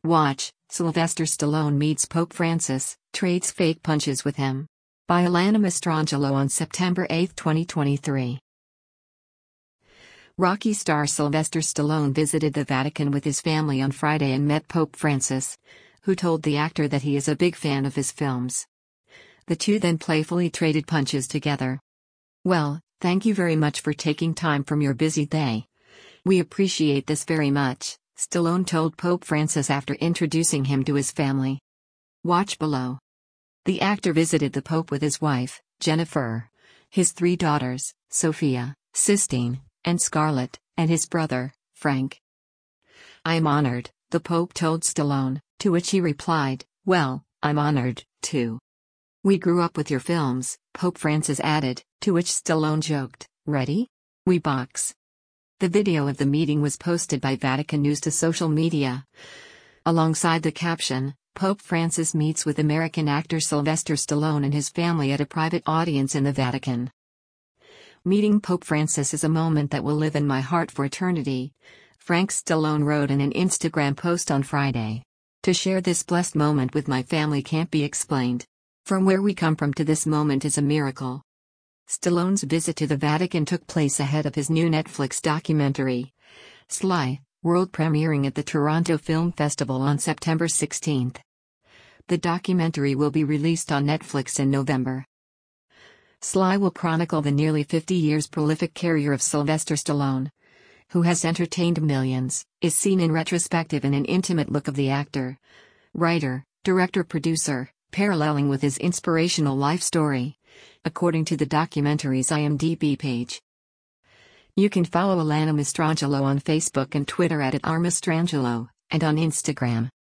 Watch, Sylvester Stallone meets Pope Francis, trades fake punches with him. By Alana Mastrangelo on September 8, 2023. Rocky star Sylvester Stallone visited the Vatican with his family on Friday and met Pope Francis, who told the actor that he is a big fan of his films. The two then playfully traded punches together. "Well, thank you very much for taking time from your busy day. We appreciate this very much," Stallone told Pope Francis after introducing him to his family. Watch below. The actor visited the Pope with his wife, Jennifer, his 3 daughters, Sophia, Sistine, and Scarlett, and his brother, Frank. "I am honored," the Pope told Stallone, to which he replied, "Well, I'm honored, too. We grew up with your films," Pope Francis added, to which Stallone joked, "Ready? We box." The video of the meeting was posted by Vatican News to social media. Alongside the caption, Pope Francis meets with American actor Sylvester Stallone and his family at a private audience in the Vatican. "Meeting Pope Francis is a moment that will live in my heart for eternity," Frank Stallone wrote in an Instagram post on Friday. "To share this blessed moment with my family can't be explained. From where we come from to this moment is a miracle." Stallone's visit to the Vatican took place ahead of his new Netflix documentary, Sly, world premiering at the Toronto Film Festival on September 16. The documentary will be released on Netflix in November. Sly will chronicle the nearly 50 years prolific career of Sylvester Stallone, who has entertained millions, is seen in retrospective and an intimate look of the actor, writer, director-producer, paralleling with his inspirational life story, according to the documentary's IMDb page. You can follow Alana Mastrangelo on Facebook and Twitter @Mastrangelo, and on Instagram